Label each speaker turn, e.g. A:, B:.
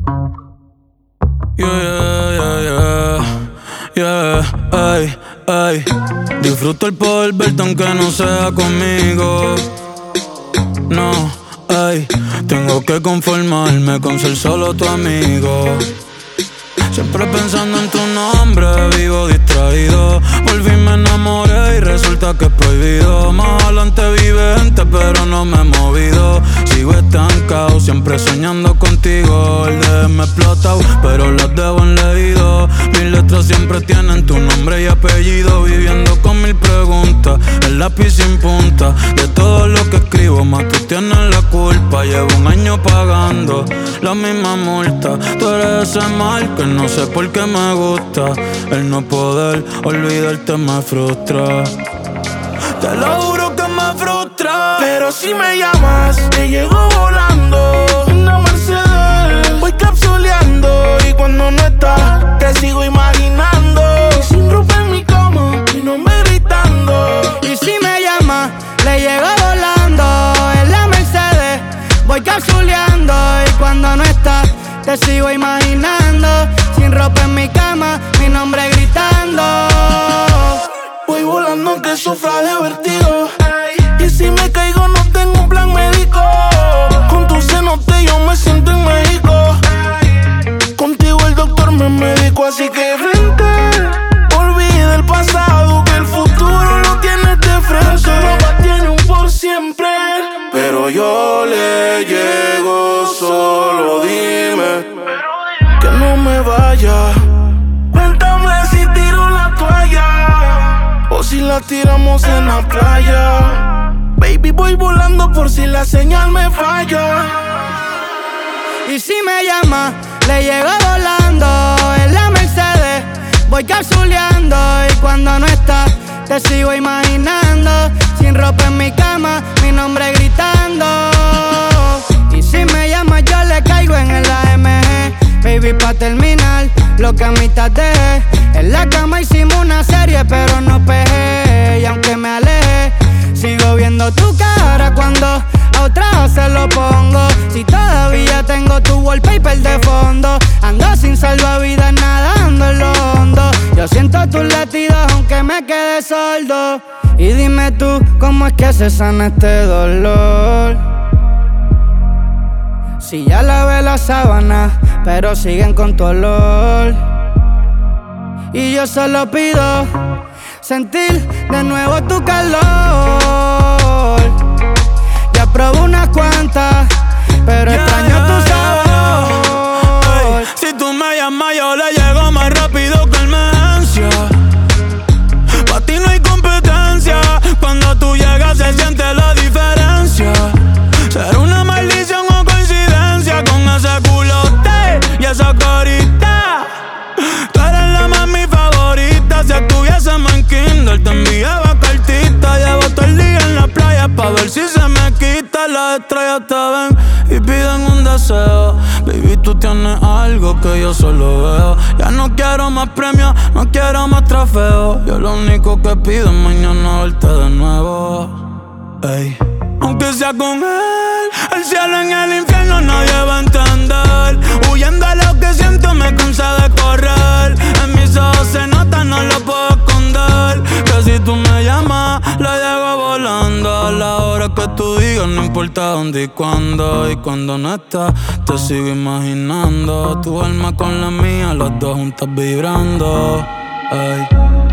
A: Yeah, ay, ay. Disfruto el poder verte aunque no sea conmigo. No, ay. Tengo que conformarme con ser solo tu amigo. Siempre pensando en tu nombre, vivo distraído. Volví, me enamoré y resulta que es prohibido. Más adelante vive gente, pero no me he movido. Sigo estancado, siempre soñando contigo. El DM me explotado, pero las debo en leído. Mis letras siempre tienen tu nombre y apellido. Viviendo con mil preguntas, el lápiz sin punta. De todo lo que escribo, más tú tienes la culpa. Llevo un año pagando la misma multa. Tú eres ese mal que no sé por qué me gusta. El no poder olvidarte me frustra. Te lo juro que me frustra.
B: Pero si me llamas, te llego volando. Una Mercedes, voy capsuleando. Y cuando no estás, te sigo imaginando. Y sin ropa en mi cama, mi nombre gritando.
C: Y si me llamas, le llego volando. En la Mercedes, voy capsuleando. Y cuando no estás, te sigo imaginando. Sin ropa en mi cama, mi nombre gritando.
B: Voy volando aunque sufra de vértigo. Y si me caigo no tengo un plan médico. Con tu cenote yo me siento en México. Contigo el doctor me medicó, así que vente. Olvida el pasado, que el futuro lo tienes de frente. Solo tiene un por siempre. Pero yo le llego, solo dime que no me vaya. Cuéntame si tiro la toalla o si la tiramos en la playa. Baby, voy volando por si la señal me falla.
C: Y si me llama, le llego volando. En la Mercedes, voy capsuleando. Y cuando no estás, te sigo imaginando. Sin ropa en mi cama, mi nombre gritando. Y si me llama, yo le caigo en el AMG. Baby, pa' terminar, lo que a mitad dejé. En la cama hicimos una serie, pero no pegué. Y aunque me alejé, sigo viendo tu cara cuando a otra se lo pongo. Si todavía tengo tu wallpaper de fondo. Ando sin salvavidas nadando en lo hondo. Yo siento tus latidos aunque me quede sordo. Y dime tú, ¿cómo es que se sana este dolor? Si ya lavé la sábana, pero siguen con tu olor. Y yo solo pido sentir de nuevo tu calor. Ya probé unas cuantas, pero extraño tu sabor.
A: Si tú me llamas yo le llego más rápido que emergencia. Pa' ti no hay competencia. Cuando tú llegas se siente la diferencia. Será una maldición o coincidencia con ese culote y esa carita. Tú eres la mami favorita. Si estuviésemos en Kindle te enviaba cartita. Llevo todo el día en la playa pa' ver si se me quita. Las estrellas te ven y piden un deseo. Baby, tú tienes algo que yo solo veo. Ya no quiero más premios, no quiero más trofeos. Yo lo único que pido es mañana verte de nuevo. Ey. Aunque sea con él, el cielo en el infierno nadie va a entender. Huyendo a lo que siento me cansa de correr. En mis ojos se nota, no lo puedo esconder. Que si tú me llamas, la llego volando. A la hora que tú digas, no importa dónde y cuándo. Y cuando no estás, te sigo imaginando. Tu alma con la mía, las dos juntas vibrando. Ay.